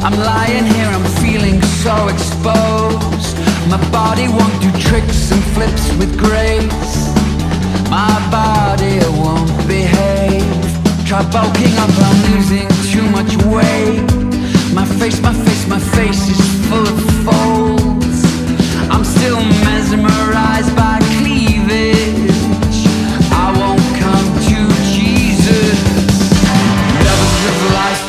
I'm lying here, I'm feeling so exposed. My body won't do tricks and flips with grace. My body won't behave. Try bulking up, I'm losing too much weight.